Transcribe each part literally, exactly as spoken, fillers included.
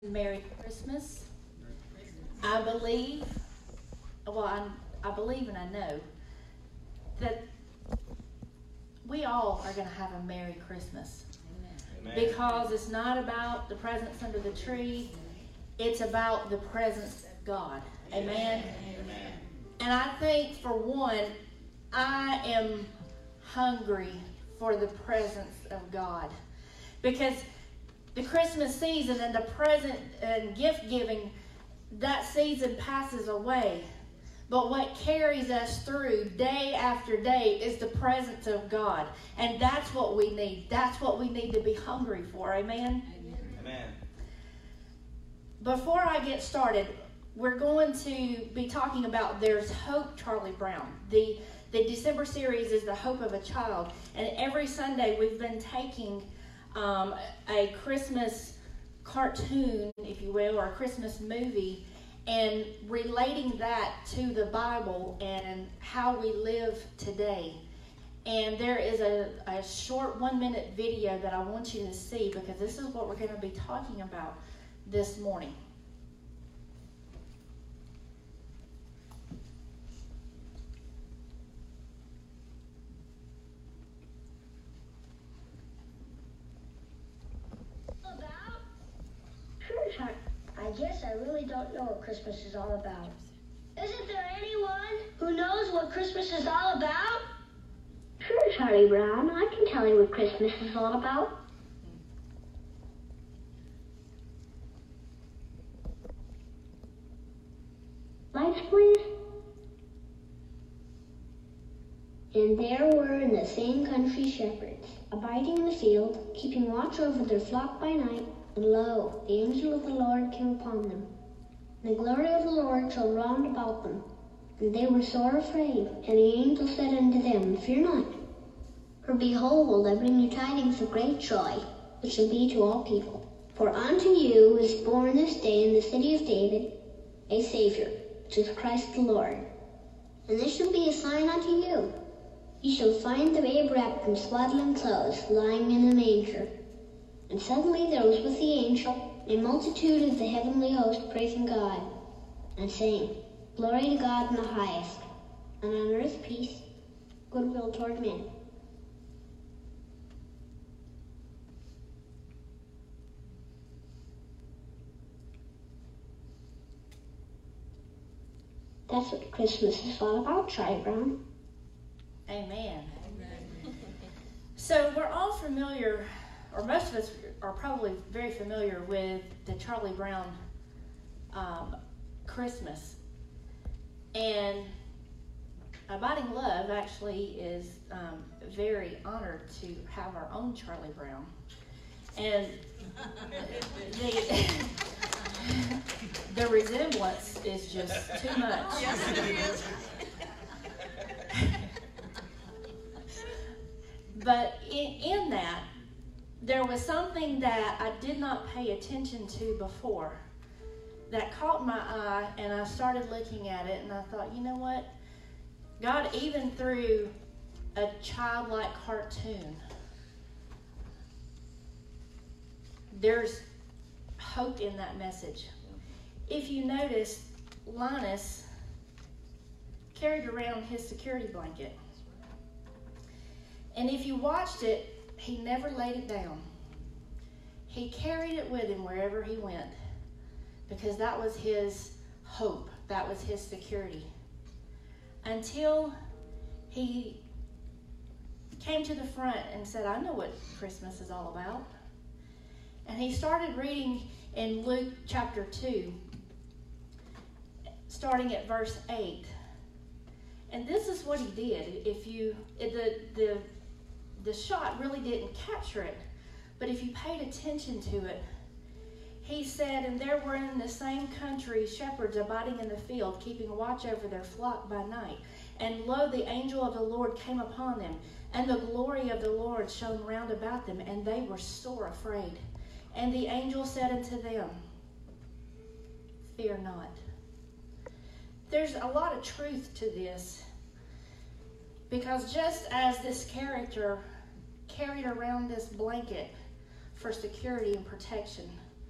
Merry Christmas. I believe, well, I, I believe and I know that we all are going to have a Merry Christmas. Amen. Because it's not about the presents under the tree. It's about the presence of God. Amen. Amen. And I think, for one, I am hungry for the presence of God. Because the Christmas season and the present and gift giving, that season passes away. But what carries us through day after day is the presence of God. And that's what we need. That's what we need to be hungry for. Amen? Amen. Before I get started, we're going to be talking about There's Hope, Charlie Brown. The, the December series is The Hope of a Child. And every Sunday we've been taking Um, a Christmas cartoon, if you will, or a Christmas movie, and relating that to the Bible and how we live today. And there is a, a short one-minute video that I want you to see, because this is what we're going to be talking about this morning. I guess I really don't know what Christmas is all about. Isn't there anyone who knows what Christmas is all about? Sure, Charlie Brown. I can tell you what Christmas is all about. Lights, please. And there were in the same country shepherds, abiding in the field, keeping watch over their flock by night. And lo, the angel of the Lord came upon them. And the glory of the Lord shone round about them. And they were sore afraid. And the angel said unto them, Fear not. For behold, I bring you tidings of great joy, which shall be to all people. For unto you is born this day in the city of David a Savior, which is Christ the Lord. And this shall be a sign unto you. Ye shall find the babe wrapped in swaddling clothes, lying in a manger. And suddenly there was with the angel a multitude of the heavenly host praising God, and saying, Glory to God in the highest, and on earth peace, goodwill toward men. That's what Christmas is all about, Charlie Brown. Amen. Amen. So we're all familiar, or most of us are probably very familiar with the Charlie Brown um, Christmas. And Abiding Love actually is um, very honored to have our own Charlie Brown. And the, the resemblance is just too much. Yes, it is. But in, in that, there was something that I did not pay attention to before that caught my eye, and I started looking at it, and I thought, you know what? God, even through a childlike cartoon, there's hope in that message. If you notice, Linus carried around his security blanket. And if you watched it, he never laid it down. He carried it with him wherever he went, because that was his hope. That was his security. Until he came to the front and said, I know what Christmas is all about. And he started reading in Luke chapter two, starting at verse eight. And this is what he did. If you, the, the, the shot really didn't capture it, but if you paid attention to it, he said, And there were in the same country shepherds abiding in the field, keeping watch over their flock by night. And lo, the angel of the Lord came upon them, and the glory of the Lord shone round about them, and they were sore afraid. And the angel said unto them, Fear not. There's a lot of truth to this, because just as this character carried around this blanket for security and protection,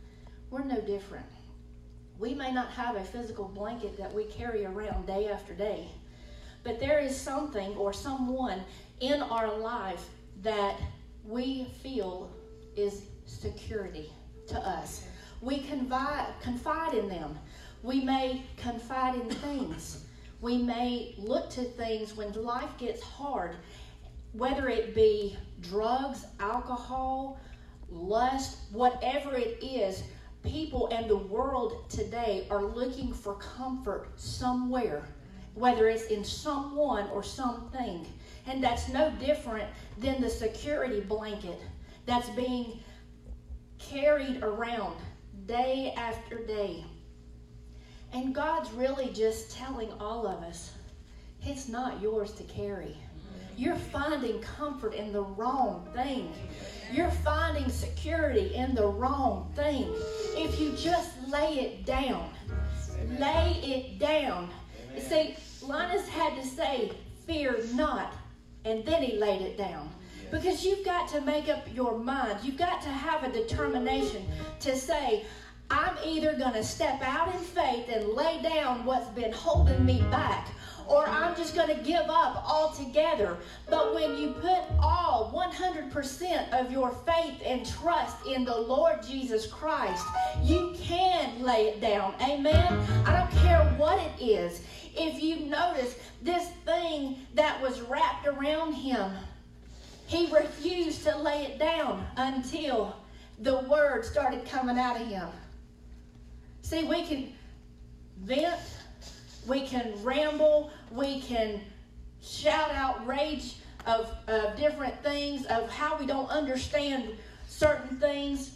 we're no different. We may not have a physical blanket that we carry around day after day, but there is something or someone in our life that we feel is security to us. We confide, confide in them. We may confide in things. We may look to things when life gets hard, whether it be drugs, alcohol, lust, whatever it is. People and the world today are looking for comfort somewhere, whether it's in someone or something. And that's no different than the security blanket that's being carried around day after day. And God's really just telling all of us, it's not yours to carry. You're finding comfort in the wrong thing. You're finding security in the wrong thing. If you just lay it down, lay it down. You see, Linus had to say, fear not, and then he laid it down. Because you've got to make up your mind. You've got to have a determination to say, I'm either going to step out in faith and lay down what's been holding me back, or I'm just going to give up altogether. But when you put all one hundred percent of your faith and trust in the Lord Jesus Christ, you can lay it down. Amen? I don't care what it is. If you notice, this thing that was wrapped around him, he refused to lay it down until the word started coming out of him. See, we can vent, we can ramble, we can shout out rage of, of different things, of how we don't understand certain things.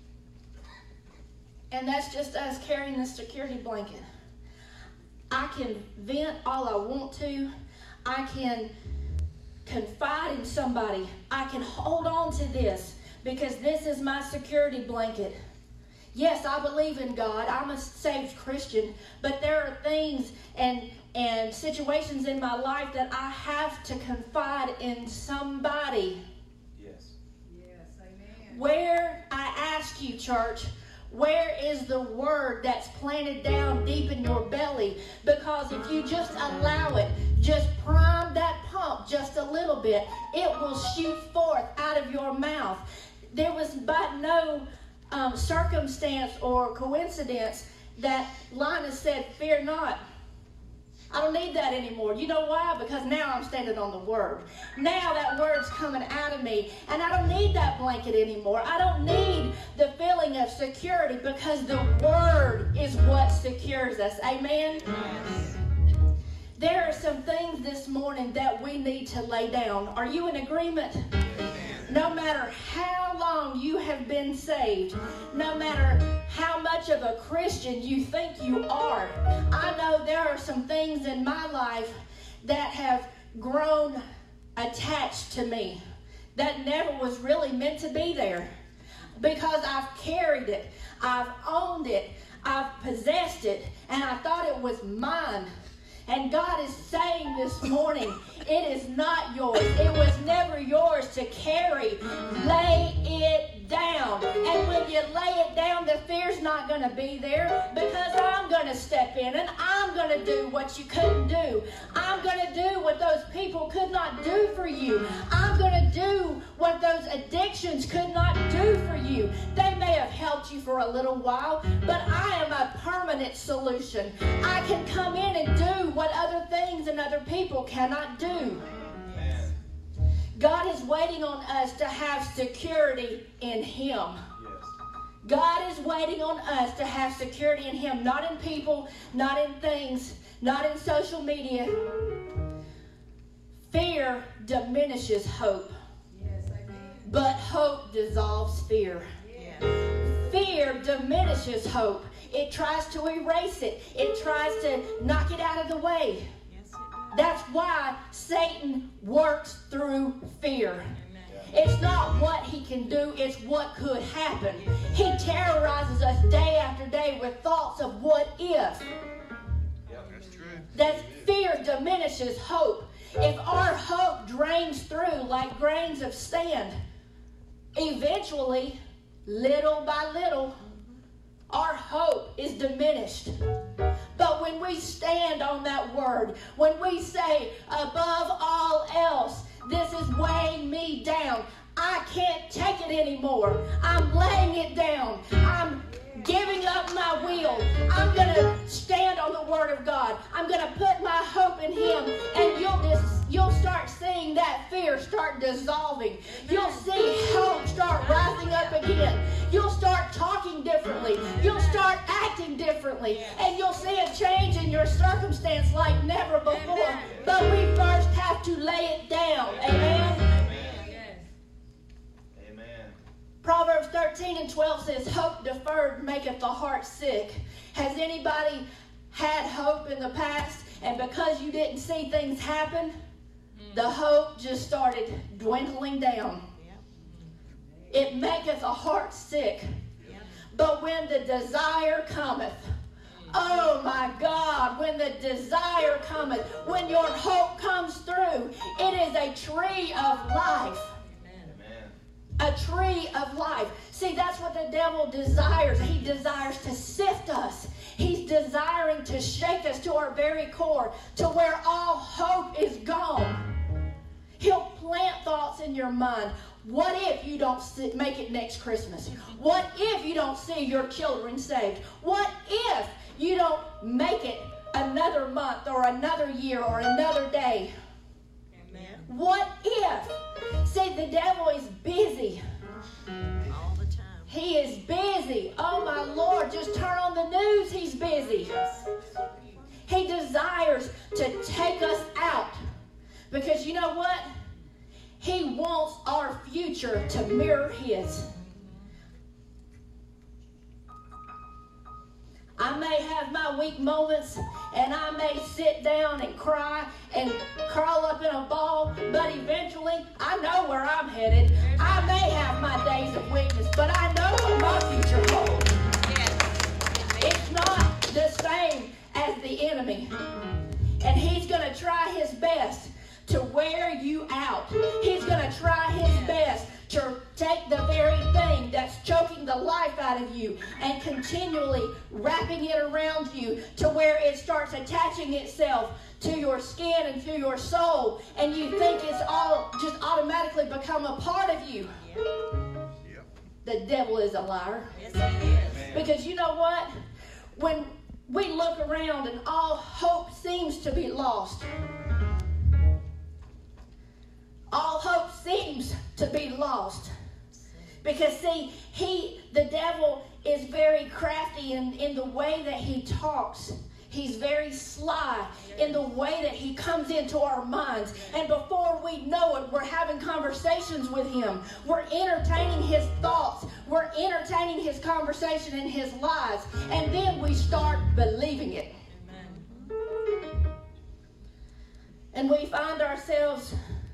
And that's just us carrying the security blanket. I can vent all I want to. I can confide in somebody. I can hold on to this because this is my security blanket. Yes, I believe in God. I'm a saved Christian, but there are things and and situations in my life that I have to confide in somebody. Yes. Yes, amen. Where, I ask you, church, where is the word that's planted down deep in your belly? Because if you just allow it, just prime that pump just a little bit, it will shoot forth out of your mouth. There was but no um, circumstance or coincidence that Linus said, fear not. I don't need that anymore. You know why? Because now I'm standing on the word. Now that word's coming out of me. And I don't need that blanket anymore. I don't need the feeling of security because the word is what secures us. Amen? Yes. There are some things this morning that we need to lay down. Are you in agreement? No matter how long you have been saved, no matter how much of a Christian you think you are, I know there are some things in my life that have grown attached to me that never was really meant to be there because I've carried it, I've owned it, I've possessed it, and I thought it was mine. And God is saying this morning, it is not yours. It was never yours to carry. Lay it down. And when you lay it down, the fear's not going to be there because I'm going to step in and I'm going to do what you couldn't do. I'm going to do what those people could not do for you. I'm going to do what those addictions could not do for you. They may have helped you for a little while, but I am a permanent solution. I can come in and do what other things and other people cannot do. Amen. God is waiting on us to have security in Him. Yes. God is waiting on us to have security in Him, not in people, not in things, not in social media. Fear diminishes hope. Yes, amen. But hope dissolves fear. Yes. Fear diminishes hope. It tries to erase it. It tries to knock it out of the way. Yes, it does. That's why Satan works through fear. Amen. It's not what he can do, it's what could happen. He terrorizes us day after day with thoughts of what if. Yep, that's true. That fear diminishes hope. If our hope drains through like grains of sand, eventually, little by little, our hope is diminished. But when we stand on that word, when we say, above all else, this is weighing me down, I can't take it anymore, I'm laying it down, I'm giving up my will, I'm going to stand on the word of God, I'm going to put my hope in him, and you'll just, you'll start seeing that fear start dissolving. You'll see hope start rising up again. You'll start talking differently. You'll start acting differently. And you'll see a change in your circumstance like never before. But we first have to lay it down. Amen? Amen. Proverbs thirteen and twelve says, hope deferred maketh the heart sick. Has anybody had hope in the past, and because you didn't see things happen, the hope just started dwindling down? It maketh a heart sick. But when the desire cometh, oh my God, when the desire cometh, when your hope comes through, it is a tree of life. A tree of life. See, that's what the devil desires. He desires to sift us. He's desiring to shake us to our very core, to where all hope is gone. He'll plant thoughts in your mind. What if you don't see, make it next Christmas? What if you don't see your children saved? What if you don't make it another month or another year or another day? Amen. What if? See, the devil is busy. All the time. He is busy. Oh my Lord, just turn on the news. He's busy. He desires to take us out. Because you know what? He wants our future to mirror his. I may have my weak moments, and I may sit down and cry and curl up in a ball, but eventually I know where I'm headed. I may have my days of weakness, but I know what my future holds. It's not the same as the enemy. And he's going to try his best to wear you out. He's going to try his best to take the very thing that's choking the life out of you and continually wrapping it around you to where it starts attaching itself to your skin and to your soul, and you think it's all just automatically become a part of you. Yep. The devil is a liar. Yes, he is. Because you know what? When we look around and all hope seems to be lost, all hope seems to be lost. Because see, he, the devil is very crafty in, in the way that he talks. He's very sly in the way that he comes into our minds. And before we know it, we're having conversations with him. We're entertaining his thoughts. We're entertaining his conversation and his lies. And then we start believing it. Amen. And we find ourselves,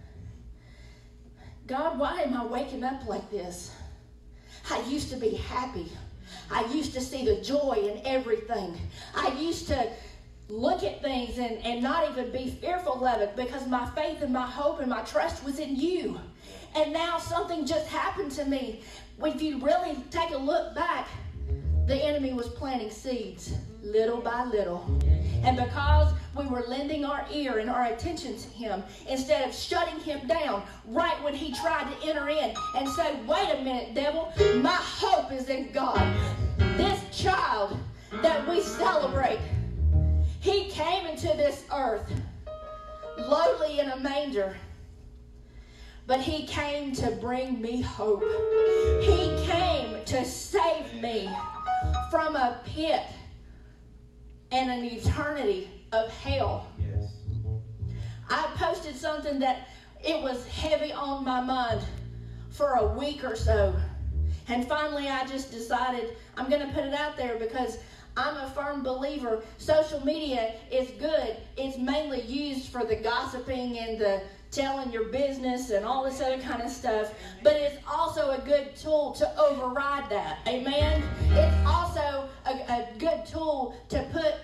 God, why am I waking up like this? I used to be happy. I used to see the joy in everything. I used to look at things and, and not even be fearful of it because my faith and my hope and my trust was in you. And now something just happened to me. If you really take a look back, the enemy was planting seeds little by little. And because we were lending our ear and our attention to him, instead of shutting him down right when he tried to enter in and say, wait a minute, devil, my hope is in God. This child that we celebrate, he came into this earth lowly in a manger, but he came to bring me hope. He came to save me from a pit and an eternity of hell. Yes. I posted something that it was heavy on my mind for a week or so. And finally I just decided I'm going to put it out there because I'm a firm believer social media is good. It's mainly used for the gossiping and the telling your business and all this other kind of stuff. But it's also a good tool to override that. Amen? It's also a, a good tool to put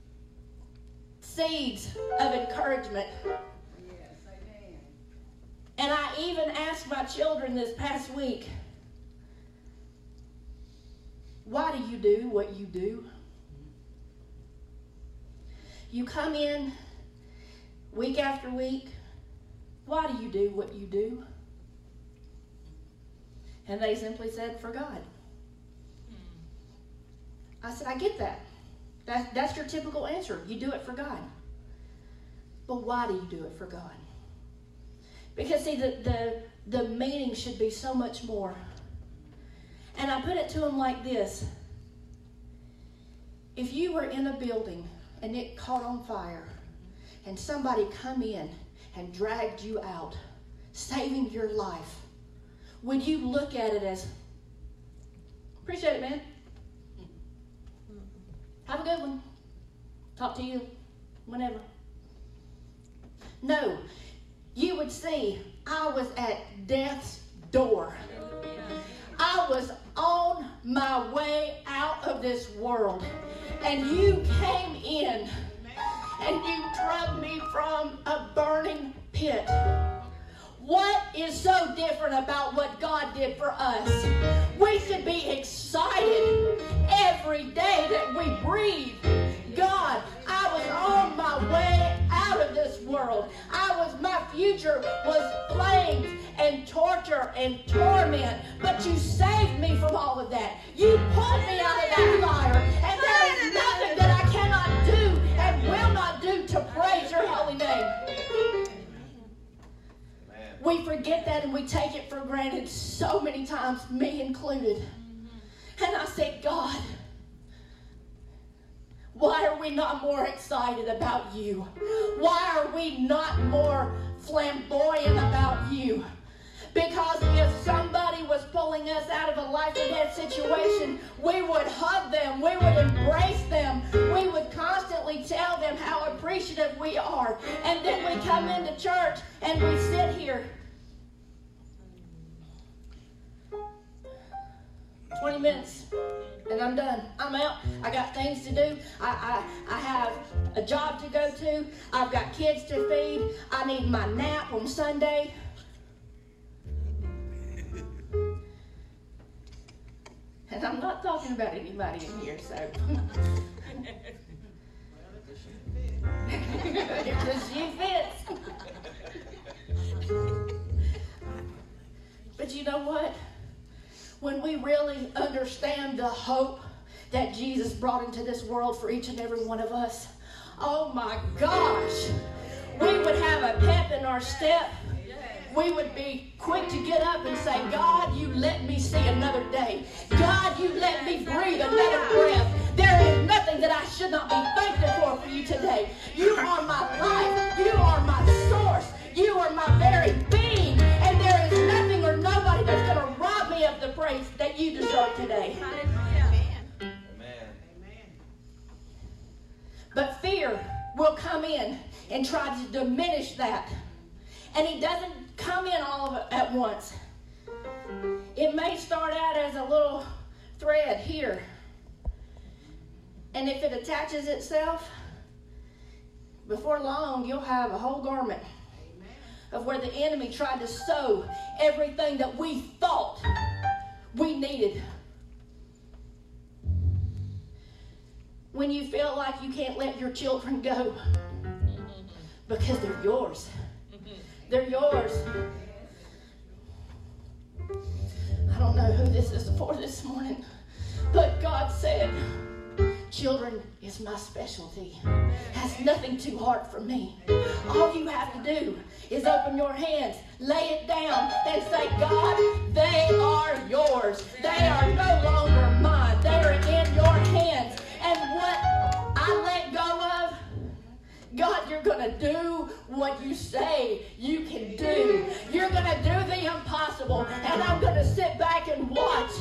seeds of encouragement. Yes, amen. And I even asked my children this past week, why do you do what you do? You come in week after week. Why do you do what you do? And they simply said, for God. I said, I get that. that. That's your typical answer. You do it for God. But why do you do it for God? Because, see, the, the, the meaning should be so much more. And I put it to them like this. If you were in a building and it caught on fire and somebody come in and dragged you out, saving your life, would you look at it as, appreciate it, man. Have a good one. Talk to you whenever. No, you would see I was at death's door. I was on my way out of this world. And you came in and you drug me from a burning pit. What is so different about what God did for us? We should be excited every day that we breathe. God, I was on my way out of this world. I was, my future was flames and torture and torment. But you saved me from all of that. You pulled me out of that fire. And there is nothing that I cannot do and will not do to praise your holy name. We forget that and we take it for granted so many times, me included. And I said, God, why are we not more excited about you? Why are we not more flamboyant about you? Because if somebody was pulling us out of a life or death situation, we would hug them, we would embrace them, we would constantly tell them how appreciative we are. And then we come into church and we sit here. twenty minutes and I'm done. I'm out. I got things to do. I, I, I have a job to go to. I've got kids to feed. I need my nap on Sunday. And I'm not talking about anybody in here, so. If the shoe fits. But you know what? When we really understand the hope that Jesus brought into this world for each and every one of us, oh my gosh, we would have a pep in our step. We would be quick to get up and say, God, you let me see another day. God, you let me breathe another breath. There is nothing that I should not be thankful for for you today. You are my life. You are my source. You are my very being. And there is nothing or nobody that's going to rob me of the praise that you deserve today. Amen. But fear will come in and try to diminish that. And he doesn't come in all of it at once. It may start out as a little thread here. And if it attaches itself, before long you'll have a whole garment of where the enemy tried to sow everything that we thought we needed. When you feel like you can't let your children go because they're yours. They're yours. I don't know who this is for this morning, but God said, children is my specialty. Has nothing too hard for me. All you have to do is open your hands, lay it down, and say, God, they are yours. They are no longer mine. They are in your hands. And what I let go of, God, you're going to do what you say you can do. You're going to do the impossible, and I'm going to sit back and watch.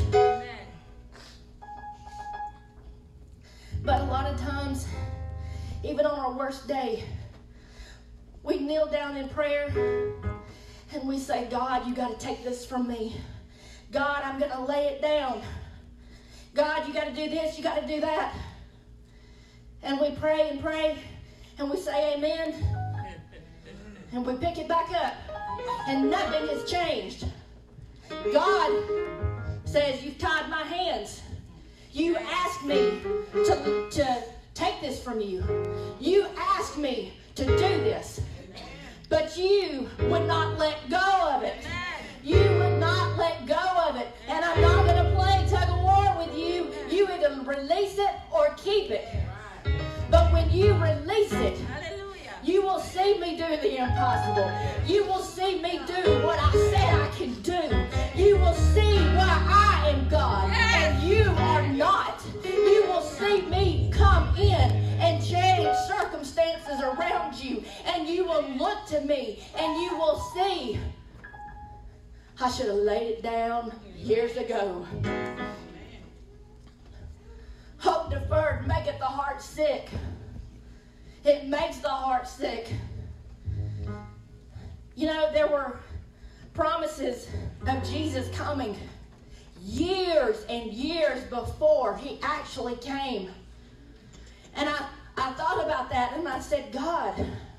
But a lot of times, even on our worst day, we kneel down in prayer and we say, God, you got to take this from me. God, I'm going to lay it down. God, you got to do this, you got to do that. And we pray and pray and we say amen. And we pick it back up and nothing has changed. God says, you've tied my hands. You asked me to, to take this from you. You asked me to do this. But you would not let go of it. You would not let go of it. And I'm not going to play tug of war with you. You either release it or keep it. But when you release it, you will see me do the impossible. You will see me do what I said I can do. You will see why I am God and you are not. You will see me come in and change circumstances around you. And you will look to me and you will see, I should have laid it down years ago. Hope deferred maketh the heart sick. It makes the heart sick. You know, there were promises of Jesus coming years and years before he actually came. And I, I thought about that and I said, God,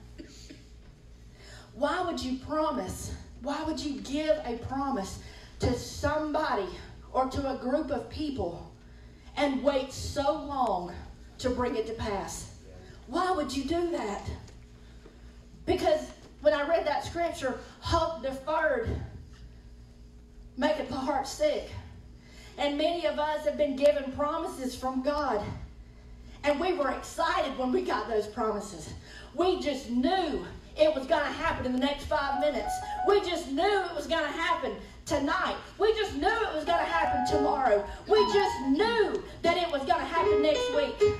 why would you promise? Why would you give a promise to somebody or to a group of people and wait so long to bring it to pass? Why would you do that? Because when I read that scripture, hope deferred maketh the heart sick. And many of us have been given promises from God. And we were excited when we got those promises. We just knew it was going to happen in the next five minutes. We just knew it was going to happen tonight. We just knew it was going to happen tomorrow. We just knew that it was going to happen next week.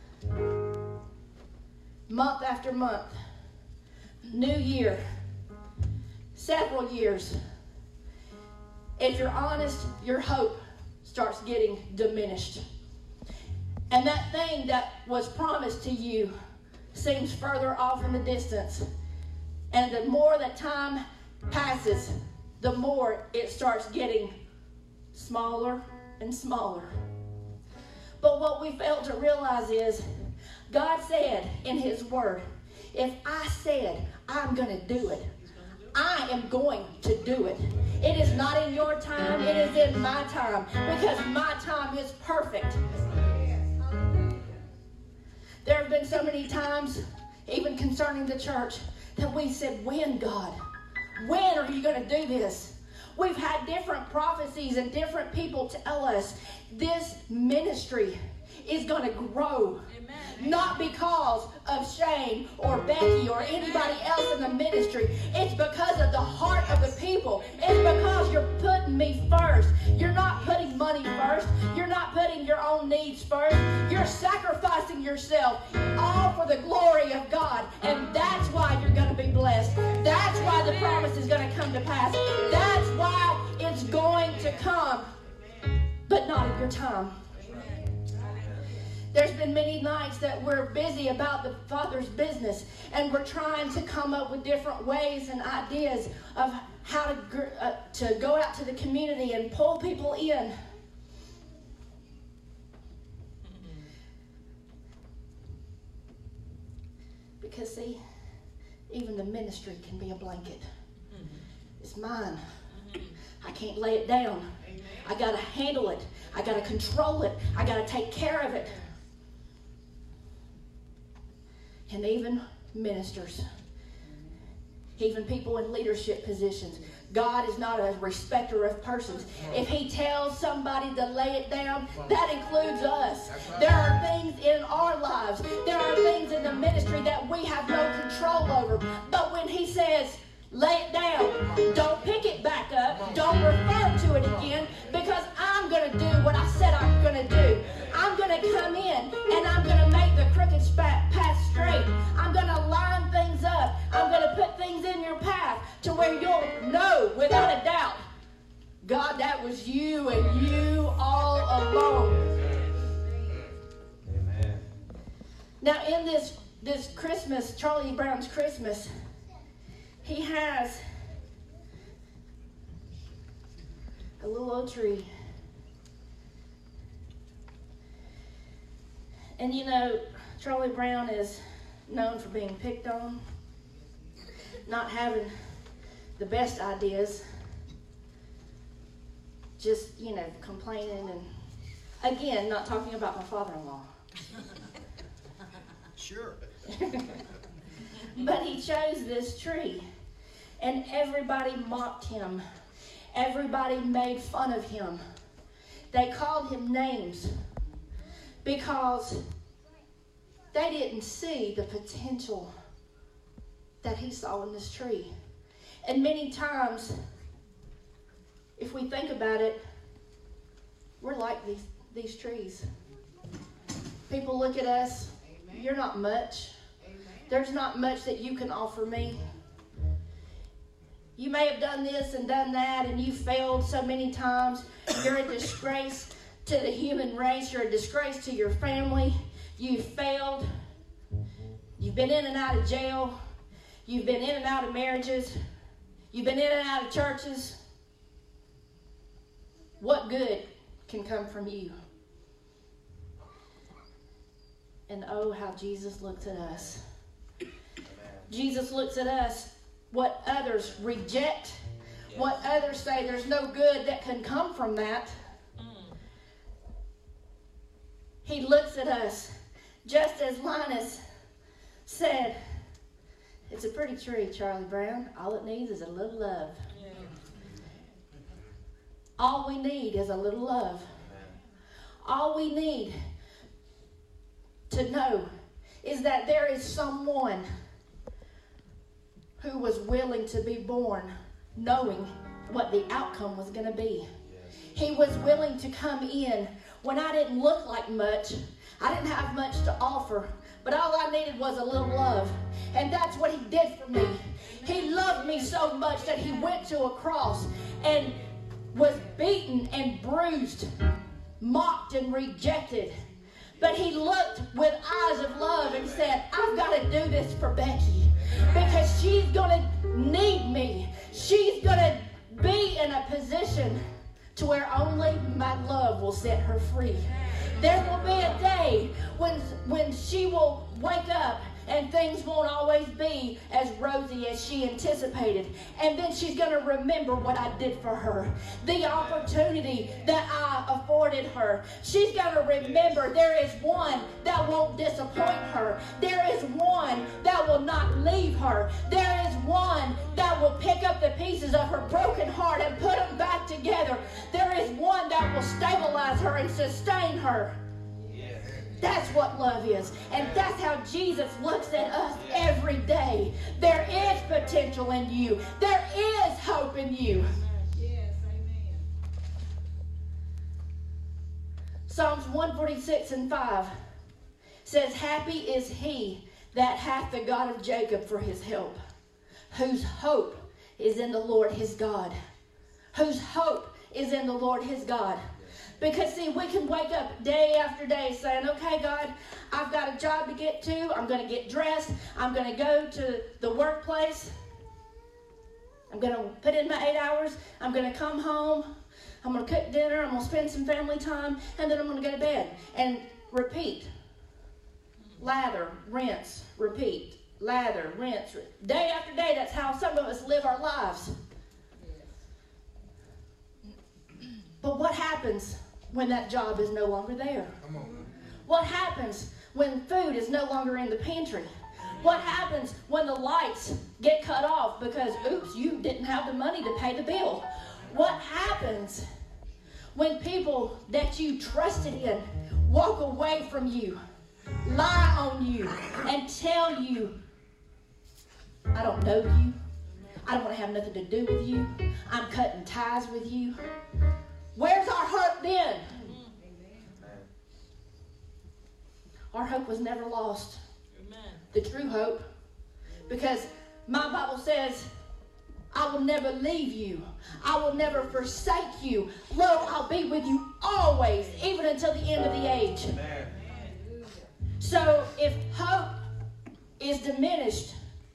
Month after month, new year, several years. If you're honest, your hope starts getting diminished. And that thing that was promised to you seems further off in the distance. And the more that time passes, the more it starts getting smaller and smaller. But what we fail to realize is, God said in his word, if I said I'm going to do it, I am going to do it. It is not in your time, it is in my time, because my time is perfect. There have been so many times, even concerning the church, that we said, when, God? When are you going to do this? We've had different prophecies and different people tell us this ministry is going to grow. Amen. Not because of Shane or Becky or anybody else in the ministry. It's because of the heart of the people. It's because you're putting me first. You're not putting money first. You're not putting your own needs first. You're sacrificing yourself all for the glory of God. And that's why you're going to be blessed. That's why the promise is going to come to pass. That's why it's going to come. But not at your time. There's been many nights that we're busy about the Father's business, and we're trying to come up with different ways and ideas of how to, uh, to go out to the community and pull people in. Because, see, even the ministry can be a blanket. It's mine. I can't lay it down. I got to handle it. I got to control it. I got to take care of it. And even ministers, even people in leadership positions. God is not a respecter of persons. If he tells somebody to lay it down, that includes us. There are things in our lives. There are things in the ministry that we have no control over. But when he says, lay it down, don't pick it back up, don't refer to it again, because I'm going to do what I said I'm going to do. I'm going to come in and I'm going to make the crooked path straight. I'm going to line things up. I'm going to put things in your path to where you'll know without a doubt, God, that was you and you all alone. Amen. Now in this, this Christmas, Charlie Brown's Christmas, he has a little old tree. And you know, Charlie Brown is known for being picked on, not having the best ideas, just, you know, complaining and Again, not talking about my father-in-law. Sure. But he chose this tree. And everybody mocked him. Everybody made fun of him. They called him names because they didn't see the potential that he saw in this tree. And many times, if we think about it, we're like these, these trees. People look at us, Amen. you're not much. Amen. There's not much that you can offer me. You may have done this and done that, and you failed so many times. You're a disgrace to the human race. You're a disgrace to your family. You've failed. You've been in and out of jail. You've been in and out of marriages. You've been in and out of churches. What good can come from you? And oh, how Jesus looks at us. Amen. Jesus looks at us. What others reject, Yes. what others say there's no good that can come from that. He looks at us, just as Linus said, it's a pretty tree, Charlie Brown. All it needs is a little love. All we need is a little love. Amen. All we need to know is that there is someone who was willing to be born knowing what the outcome was going to be. Yes. He was willing to come in when I didn't look like much. I didn't have much to offer, but all I needed was a little love. And that's what he did for me. He loved me so much that he went to a cross and was beaten and bruised, mocked and rejected. But he looked with eyes of love and said, I've got to do this for Becky because she's going to need me. She's going to be in a position to where only my love will set her free. There will be a day when, when she will wake up and things won't always be as rosy as she anticipated. And then she's going to remember what I did for her, the opportunity that I afforded her. She's going to remember there is one that won't disappoint her. There is one that will not leave her. There is one that will pick up the pieces of her broken heart and put them back together. There is one that will stabilize her and sustain her. That's what love is. And that's how Jesus looks at us every day. There is potential in you. There is hope in you. Yes, amen. Psalms one forty-six and five says, happy is he that hath the God of Jacob for his help, whose hope is in the Lord his God. Whose hope is in the Lord his God. Because, see, we can wake up day after day saying, okay, God, I've got a job to get to. I'm going to get dressed. I'm going to go to the workplace. I'm going to put in my eight hours. I'm going to come home. I'm going to cook dinner. I'm going to spend some family time. And then I'm going to go to bed. And repeat. Lather, rinse, repeat. Lather, rinse. Day after day, that's how some of us live our lives. But what happens when that job is no longer there? Come on. What happens when food is no longer in the pantry? What happens when the lights get cut off because, oops, you didn't have the money to pay the bill? What happens when people that you trusted in walk away from you, lie on you, and tell you, I don't know you. I don't want to have nothing to do with you. I'm cutting ties with you. Where's our hope then? Our hope was never lost. Amen. The true hope. Because my Bible says, I will never leave you. I will never forsake you. Lo, I'll be with you always, even until the end of the age. Amen. So if hope is diminished,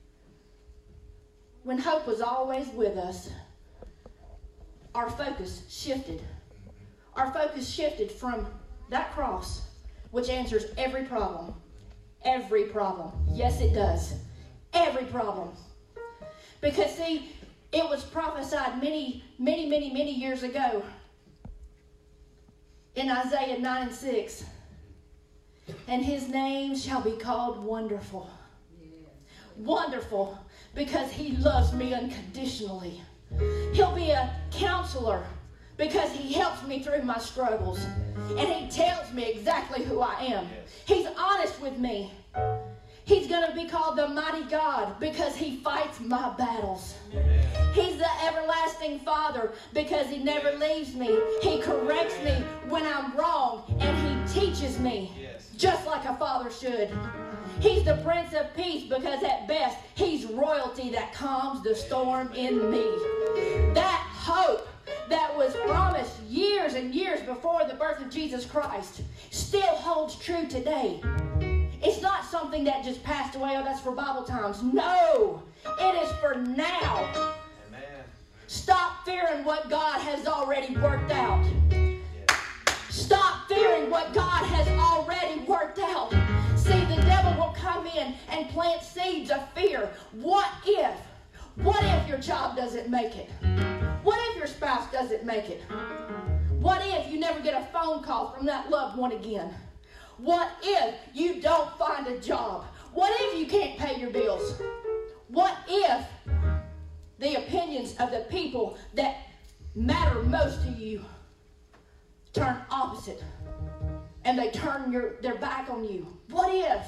when hope was always with us, our focus shifted. Our focus shifted from that cross, which answers every problem. Every problem. Yes, it does. Every problem. Because, see, it was prophesied many, many, many, many years ago in Isaiah nine and six. And his name shall be called Wonderful. Wonderful, because he loves me unconditionally. He'll be a counselor because he helps me through my struggles. And he tells me exactly who I am. He's honest with me. He's going to be called the Mighty God because he fights my battles. He's the Everlasting Father because he never leaves me. He corrects me when I'm wrong, and he teaches me just like a father should. He's the Prince of Peace because at best he's royalty that calms the storm in me. That hope that was promised years and years before the birth of Jesus Christ still holds true today. It's not something that just passed away. Oh, that's for Bible times. No, it is for now. Amen. Stop fearing what God has already worked out. Stop fearing what God has already worked out. See, the devil will come in and plant seeds of fear. What if? What if your job doesn't make it? What if your spouse doesn't make it? What if you never get a phone call from that loved one again? What if you don't find a job? What if you can't pay your bills? What if the opinions of the people that matter most to you turn opposite and they turn your, their back on you? What if?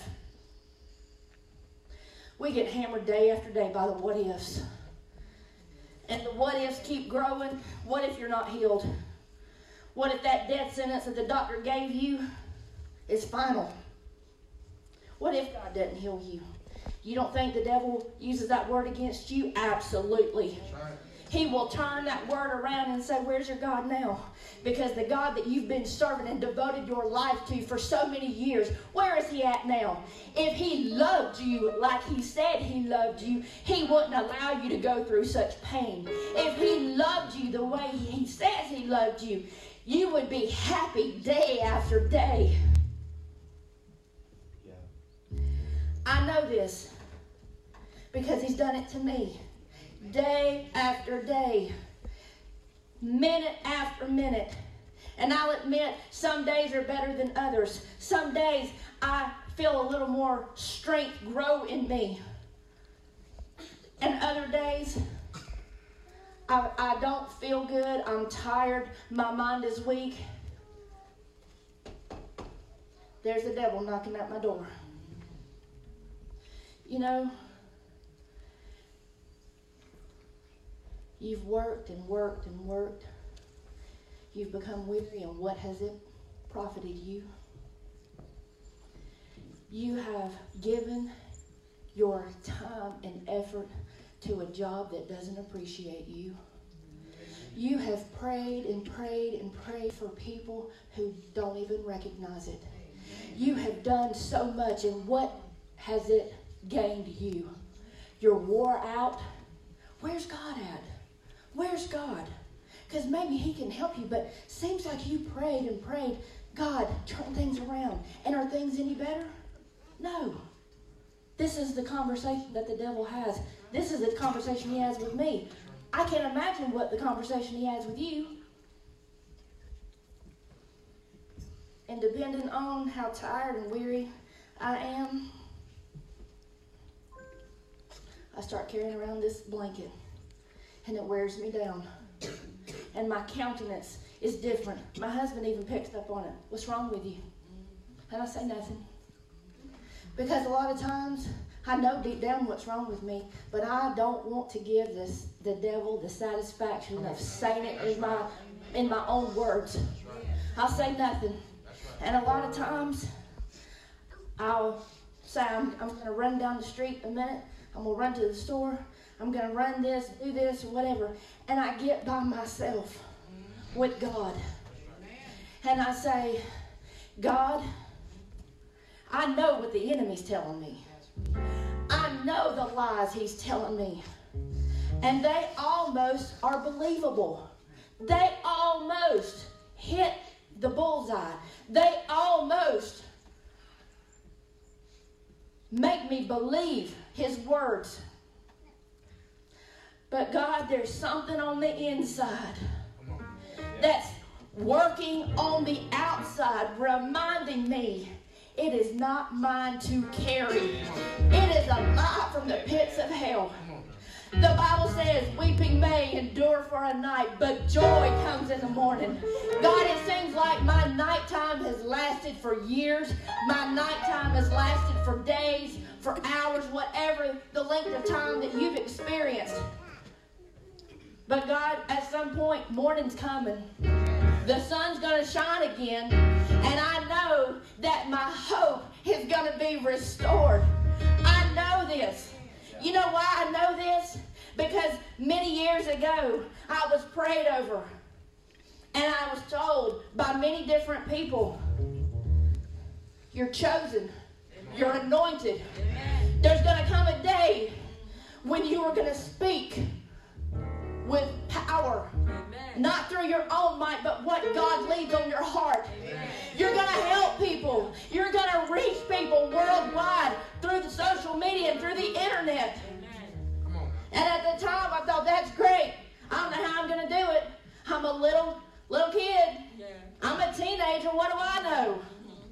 We get hammered day after day by the what ifs. And the what ifs keep growing. What if you're not healed? What if that death sentence that the doctor gave you is final? What if God doesn't heal you? You don't think the devil uses that word against you? Absolutely. Right. He will turn that word around and say, where's your God now? Because the God that you've been serving and devoted your life to for so many years, where is he at now? If he loved you like he said he loved you, he wouldn't allow you to go through such pain. If he loved you the way he says he loved you, you would be happy day after day. Yeah. I know this because he's done it to me. Day after day, minute after minute. And I'll admit, some days are better than others. Some days I feel a little more strength grow in me. And other days, I, I don't feel good. I'm tired. My mind is weak. There's the devil knocking at my door. You know, you've worked and worked and worked. You've become weary, and what has it profited you? You have given your time and effort to a job that doesn't appreciate you. You have prayed and prayed and prayed for people who don't even recognize it. You have done so much, and what has it gained you? You're wore out. Where's God at? Where's God? Because maybe he can help you, but seems like you prayed and prayed, God, turn things around. And are things any better? No. This is the conversation that the devil has. This is the conversation he has with me. I can't imagine what the conversation he has with you. And depending on how tired and weary I am, I start carrying around this blanket. And it wears me down. And my countenance is different. My husband even picks up on it. What's wrong with you? And I say nothing. Because a lot of times, I know deep down what's wrong with me, but I don't want to give this the devil the satisfaction of saying it in my, in my own words. I'll say nothing. And a lot of times, I'll say, I'm, I'm going to run down the street a minute. I'm going to run to the store. I'm going to run this, do this, or whatever. And I get by myself with God. And I say, God, I know what the enemy's telling me. I know the lies he's telling me. And they almost are believable. They almost hit the bullseye. They almost make me believe his words. But God, there's something on the inside that's working on the outside, reminding me it is not mine to carry. It is a lie from the pits of hell. The Bible says, weeping may endure for a night, but joy comes in the morning. God, it seems like my nighttime has lasted for years. My nighttime has lasted for days, for hours, whatever the length of time that you've experienced. But God, at some point, morning's coming. The sun's going to shine again, and I know that my hope is going to be restored. I know this. You know why I know this? Because many years ago, I was prayed over, and I was told by many different people, you're chosen, you're anointed. There's going to come a day when you are going to speak with power. Amen. Not through your own might, but what God leads on your heart. Amen. You're going to help people. You're going to reach people worldwide through the social media and through the internet. Amen. And at the time, I thought, that's great. I don't know how I'm going to do it. I'm a little, little kid. Yeah. I'm a teenager. What do I know? Mm-hmm.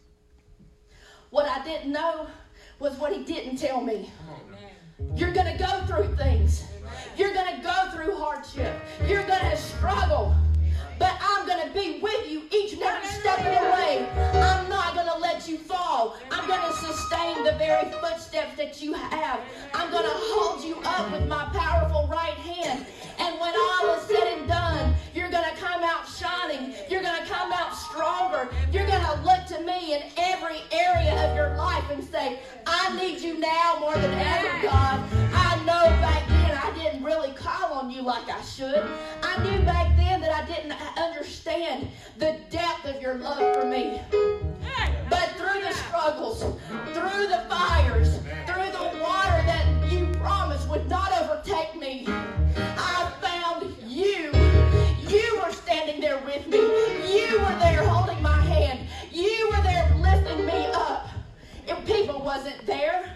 What I didn't know was what he didn't tell me. Amen. You're going to go through things. You're going to go through hardship. You're going to struggle. But I'm going to be with you each and every step of the way. I'm not going to let you fall. I'm going to sustain the very footsteps that you have. I'm going to hold you up with my powerful right hand. And when all is said and done, you're going to come out shining. You're going to come out stronger. You're going to look to me in every area of your life and say, I need you now more than ever, God. I know back then I didn't really call on you like I should. I knew back then that I didn't understand the depth of your love for me. But through the struggles, through the fires, through the water that you promised would not overtake me, I found you. You were standing there with me. You were there holding my hand. You were there lifting me up. If people wasn't there,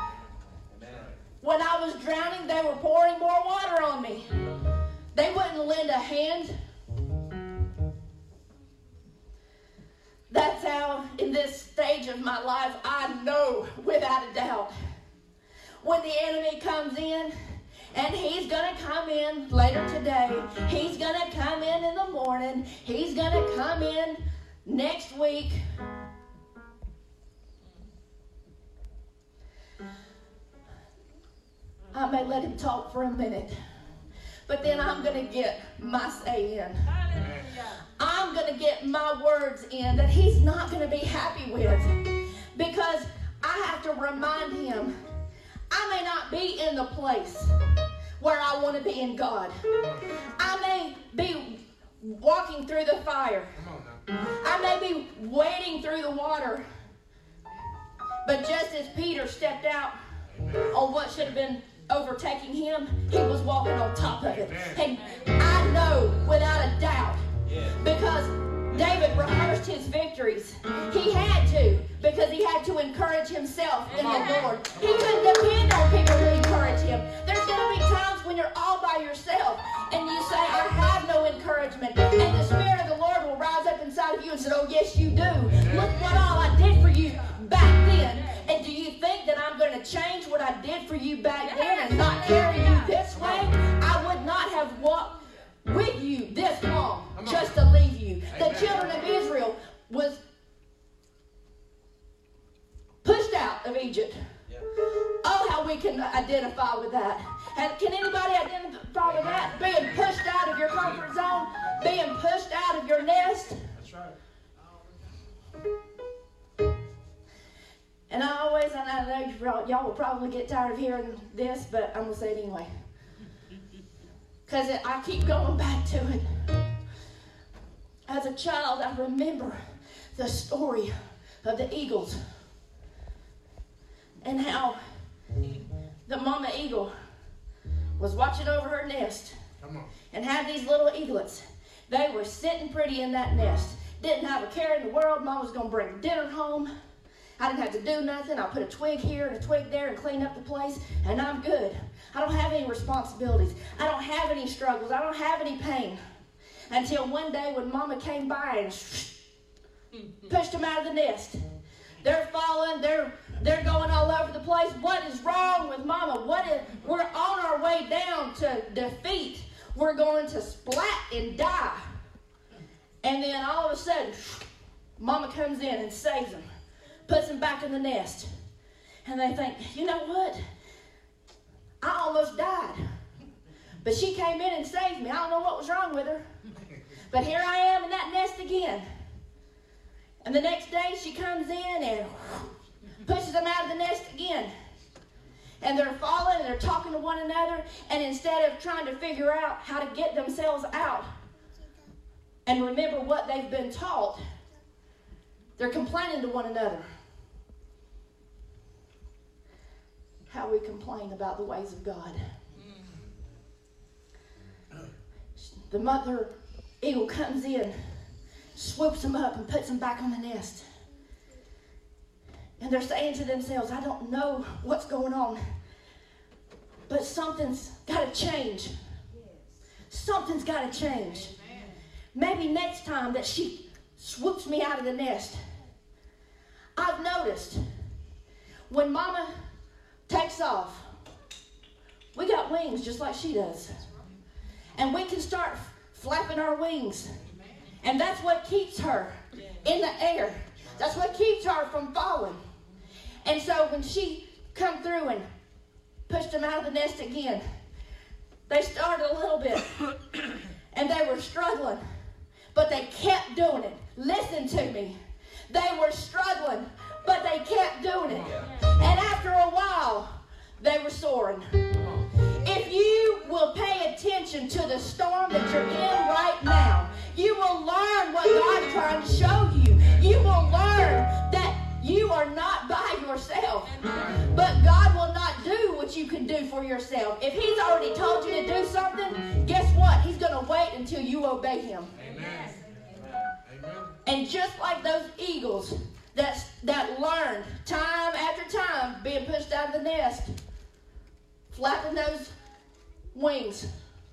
when I was drowning, they were pouring more water on me. They wouldn't lend a hand. That's how, in this stage of my life, I know without a doubt, when the enemy comes in, and he's going to come in later today, he's going to come in in the morning, he's going to come in next week. I may let him talk for a minute, but then I'm going to get my say in. I'm going to get my words in that he's not going to be happy with, because I have to remind him I may not be in the place where I want to be in God. I may be walking through the fire. I may be wading through the water, but just as Peter stepped out on what should have been overtaking him, he was walking on top of it. And I know without a doubt, because David rehearsed his victories. He had to, because he had to encourage himself in the Lord. He couldn't depend on people to encourage him. There's going to be times when you're all by yourself and you say, I have no encouragement. And the Spirit of the Lord will rise up inside of you and say, oh, yes, you do. Look what all I did for you back then. And do you think that I'm going to change what I did for you back then and not carry you this way? I would not have walked with you this long just to leave you. The children of Israel was pushed out of Egypt. Oh, how we can identify with that. And can anybody identify with that? Being pushed out of your comfort zone, being pushed out of your nest. That's right. And I always, and I know y'all will probably get tired of hearing this, but I'm going to say it anyway. Because I keep going back to it. As a child, I remember the story of the eagles. And how the mama eagle was watching over her nest. Come on. And had these little eaglets. They were sitting pretty in that nest. Didn't have a care in the world. Mom was going to bring dinner home. I didn't have to do nothing. I put a twig here and a twig there and clean up the place, and I'm good. I don't have any responsibilities. I don't have any struggles. I don't have any pain. Until one day when Mama came by and pushed them out of the nest. They're falling, they're they're going all over the place. What is wrong with Mama? What is, we're on our way down to defeat. We're going to splat and die. And then all of a sudden, Mama comes in and saves them, puts them back in the nest. And they think, you know what? I almost died. But she came in and saved me. I don't know what was wrong with her. But here I am in that nest again. And the next day she comes in and pushes them out of the nest again. And they're falling and they're talking to one another. And instead of trying to figure out how to get themselves out and remember what they've been taught, they're complaining to one another. How we complain about the ways of God. The mother eagle comes in, swoops them up and puts them back on the nest. And they're saying to themselves, I don't know what's going on, but something's got to change. Something's got to change. Maybe next time that she swoops me out of the nest. I've noticed when Mama takes off, we got wings just like she does. And we can start flapping our wings. And that's what keeps her in the air. That's what keeps her from falling. And so when she come through and pushed them out of the nest again, they started a little bit. And they were struggling. But they kept doing it. Listen to me. They were struggling, but they kept doing it. And after a while, they were soaring. If you will pay attention to the storm that you're in right now, you will learn what God's trying to show you. You will learn that you are not by yourself. But God will not do what you can do for yourself. If He's already told you to do something, guess what? He's going to wait until you obey Him. Amen. And just like those eagles that, that learned time after time being pushed out of the nest, flapping those wings,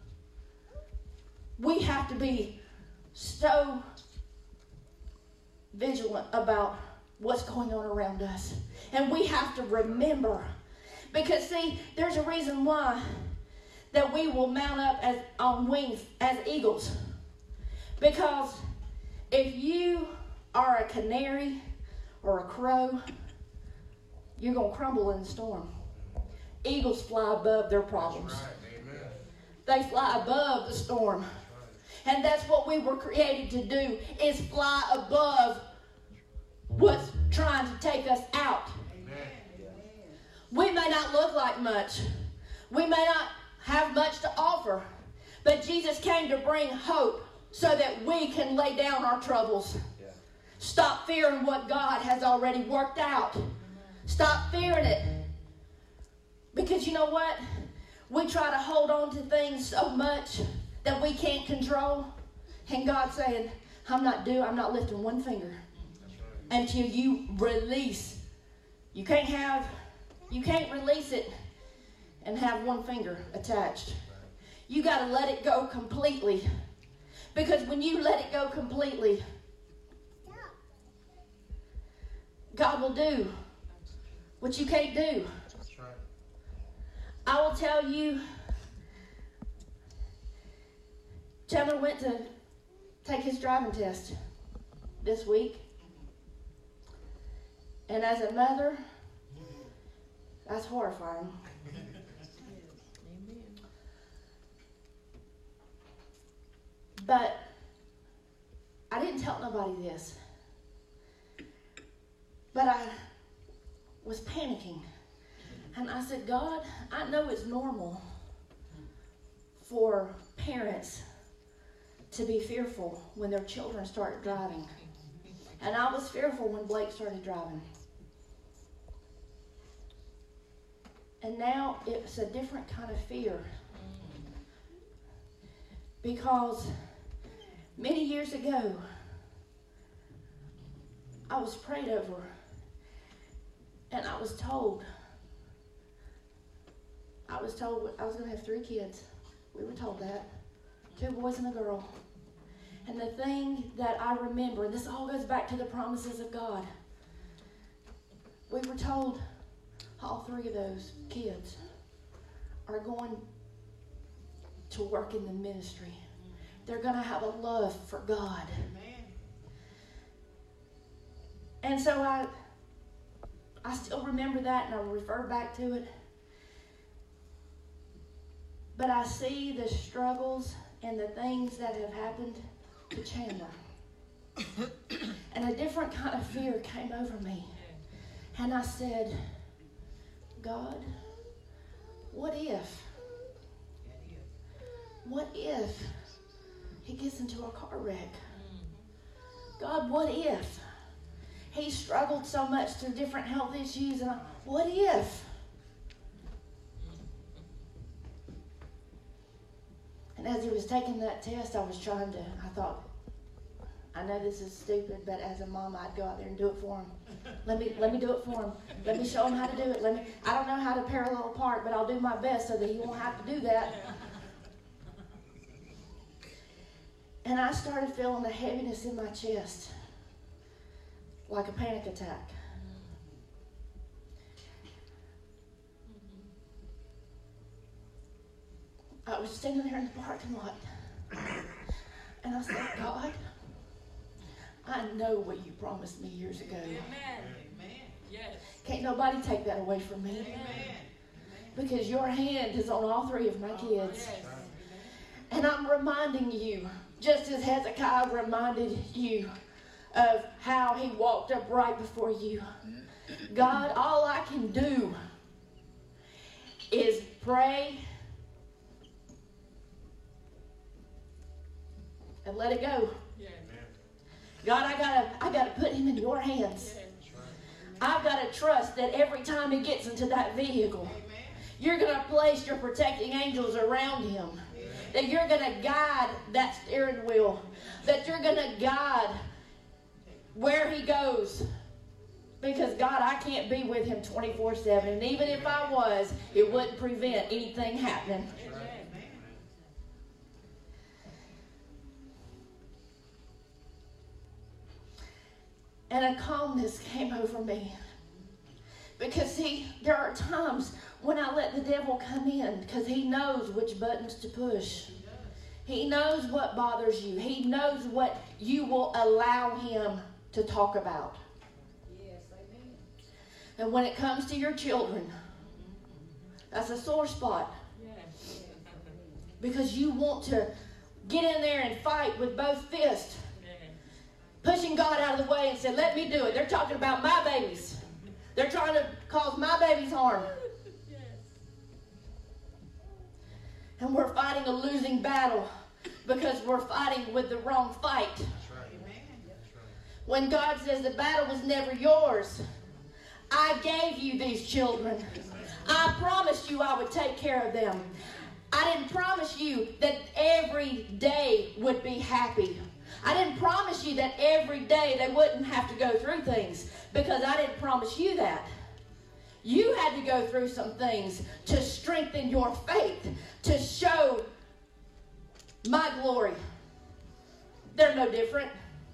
we have to be so vigilant about what's going on around us. And we have to remember. Because, see, there's a reason why that we will mount up as on wings as eagles. Because if you are a canary or a crow, you're going to crumble in the storm. Eagles fly above their problems. They fly above the storm. And that's what we were created to do, is fly above what's trying to take us out. We may not look like much. We may not have much to offer. But Jesus came to bring hope so that we can lay down our troubles. Stop fearing what God has already worked out. Stop fearing it. Because you know what? We try to hold on to things so much that we can't control. And God's saying, I'm not doing, I'm not lifting one finger until you release. You can't have, you can't release it and have one finger attached. You got to let it go completely. Because when you let it go completely, God will do what you can't do. That's right. I will tell you, Chandler went to take his driving test this week. And as a mother, that's horrifying. But I didn't tell nobody this. But I was panicking. And I said, God, I know it's normal for parents to be fearful when their children start driving. And I was fearful when Blake started driving. And now it's a different kind of fear. Because many years ago, I was prayed over. And I was told, I was told I was going to have three kids. We were told that. Two boys and a girl. And the thing that I remember, and this all goes back to the promises of God. We were told all three of those kids are going to work in the ministry. They're going to have a love for God. And so I, I still remember that, and I refer back to it. But I see the struggles and the things that have happened to Chandler. And a different kind of fear came over me. And I said, God, what if? What if he gets into a car wreck? God, what if he struggled so much through different health issues? And I, what if? And as he was taking that test, I was trying to, I thought, I know this is stupid, but as a mom, I'd go out there and do it for him. Let me let me do it for him. Let me show him how to do it. Let me. I don't know how to parallel park, but I'll do my best so that he won't have to do that. And I started feeling the heaviness in my chest, like a panic attack. I was standing there in the parking lot, and I said, God, I know what you promised me years ago. Amen. Yes. Can't nobody take that away from me. Amen. Because your hand is on all three of my kids. Yes. And I'm reminding you, just as Hezekiah reminded you of how he walked up right before you. God, all I can do is pray and let it go. Yes. God, I gotta, I gotta put him in your hands. Yes. I've got to trust that every time he gets into that vehicle, you're going to place your protecting angels around him. That you're going to guide that steering wheel. That you're going to guide where he goes. Because, God, I can't be with him twenty-four seven. And even if I was, it wouldn't prevent anything happening. And a calmness came over me. Because, see, there are times when I let the devil come in because he knows which buttons to push. He knows what bothers you. He knows what you will allow him to talk about. Yes, amen. And when it comes to your children, that's a sore spot. Yes. Because you want to get in there and fight with both fists. Pushing God out of the way and said, let me do it. They're talking about my babies. They're trying to cause my babies harm. Yes. And we're fighting a losing battle because we're fighting with the wrong fight. When God says the battle was never yours, I gave you these children. I promised you I would take care of them. I didn't promise you that every day would be happy. I didn't promise you that every day they wouldn't have to go through things, because I didn't promise you that. You had to go through some things to strengthen your faith, to show my glory. They're no different.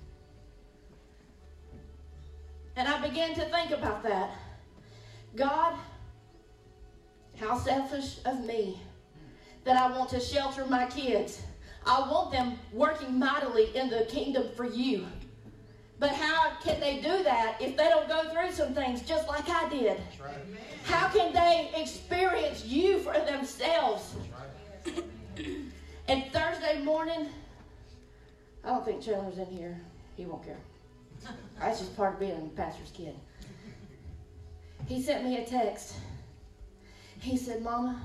And I began to think about that. God, how selfish of me that I want to shelter my kids. I want them working mightily in the kingdom for you. But how can they do that if they don't go through some things just like I did? That's right. How can they experience you for themselves? That's right. And Thursday morning, I don't think Chandler's in here. He won't care. That's just part of being a pastor's kid. He sent me a text. He said, Mama,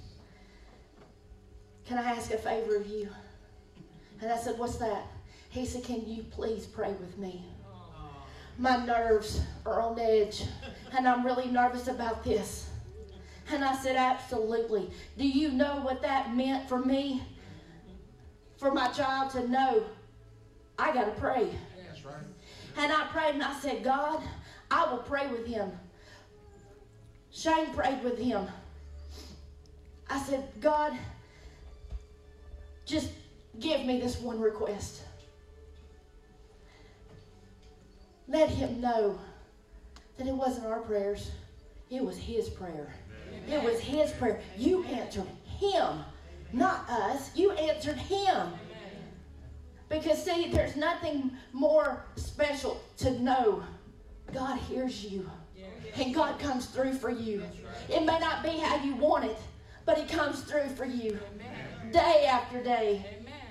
can I ask a favor of you? And I said, what's that? He said, can you please pray with me? My nerves are on edge, and I'm really nervous about this. And I said, absolutely. Do you know what that meant for me? For my child to know, I got to pray. That's right. And I prayed, and I said, God, I will pray with him. Shane prayed with him. I said, God, just give me this one request. let him know that it wasn't our prayers. It was his prayer. It was his prayer. You answered him, not us. You answered him. Because, see, there's nothing more special to know God hears you. And God comes through for you. It may not be how you want it, but he comes through for you. Day after day.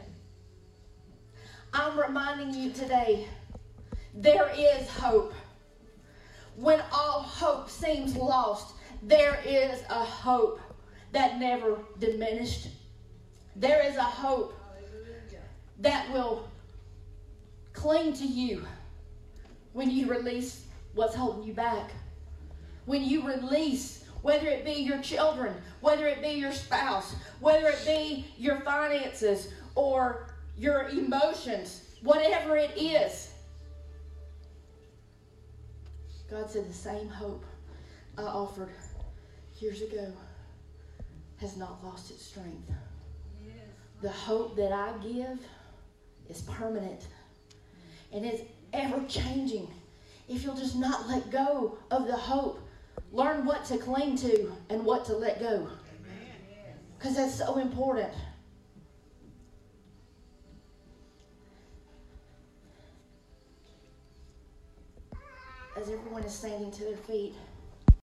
I'm reminding you today, there is hope. When all hope seems lost, there is a hope that never diminished. There is a hope that will cling to you when you release what's holding you back. When you release, whether it be your children, whether it be your spouse, whether it be your finances or your emotions, whatever it is. God said the same hope I offered years ago has not lost its strength. The hope that I give is permanent and is ever changing. If you'll just not let go of the hope, learn what to cling to and what to let go. Because that's so important. As everyone is standing to their feet,